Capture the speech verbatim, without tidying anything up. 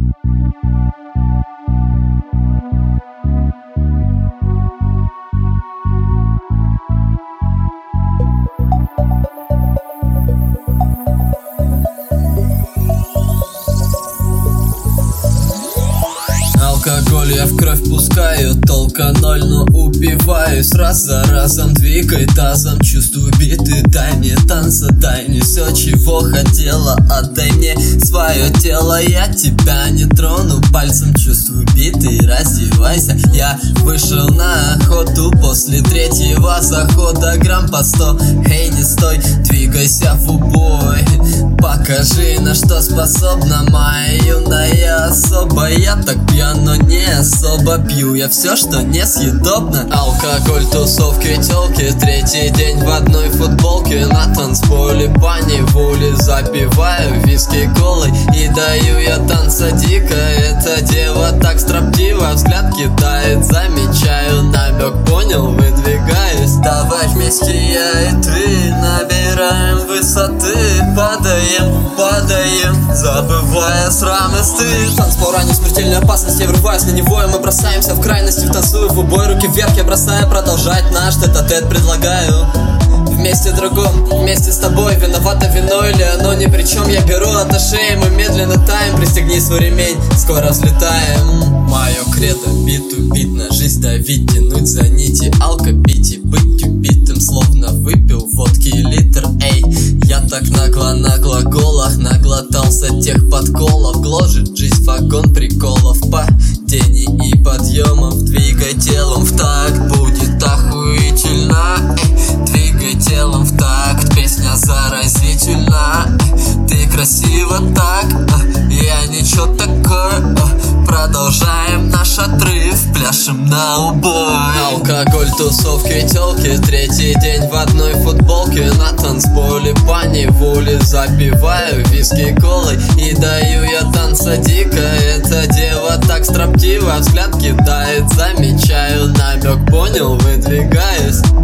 Алкоголь я в кровь пускаю, толка ноль, но упиваюсь. Раз за разом двигай тазом, чувствую биты. Дай мне танца, дай мне все, чего хотела. Отдай мне свое тело, я тебя не трону пальцем. Чувствую биты, раздевайся. Я вышел на охоту после третьего захода. Грамм по сто, эй, не стой, двигайся в убой. Покажи, на что способна моя юная особа. Я так пьян, но не особо пью я все, что несъедобно. Алкоголь, тусовки, тёлки, третий день в одной футболке. На танцполе по неволе запиваю виски колой и даю я танца дико. Эта дева так строптива, взгляд кидает, замечаю намек, понял, выдвигаюсь. Давай вместе я и ты набираем высоты. Падаем, падаем, забывая срам и стыд. Танцпол ранее смертельная опасность, я врываюсь на него, и мы бросаемся в крайности. Танцую в убой, руки вверх, я бросаю продолжать наш тет-а-тет, предлагаю. Вместе другом, вместе с тобой. Виновато вино или оно ни при чем. Я беру от шеи, мы медленно таем. Пристегни свой ремень, скоро взлетаем. Мое кредо, бит убит, на жизнь давить, тянуть за нити. Алко пить и быть убитым, словно выпил водки литр. Эй, я так нагло на глаголах наглотался тех подколов. Гложет жизнь вагон приколов, падений и подъемов. Двигай телом в такт, будет охуительно. Эй, двигай телом в такт, песня заразительна. Ты красива так, я ничего такое. Продолжаем наш отрыв, пляшем на убой. Алкоголь, тусовки, тёлки, третий день в одной футболке. На танцполе по неволе запиваю виски колой и даю я танца дико. Эта дева так строптива, взгляд кидает, замечаю намек, понял, выдвигаюсь.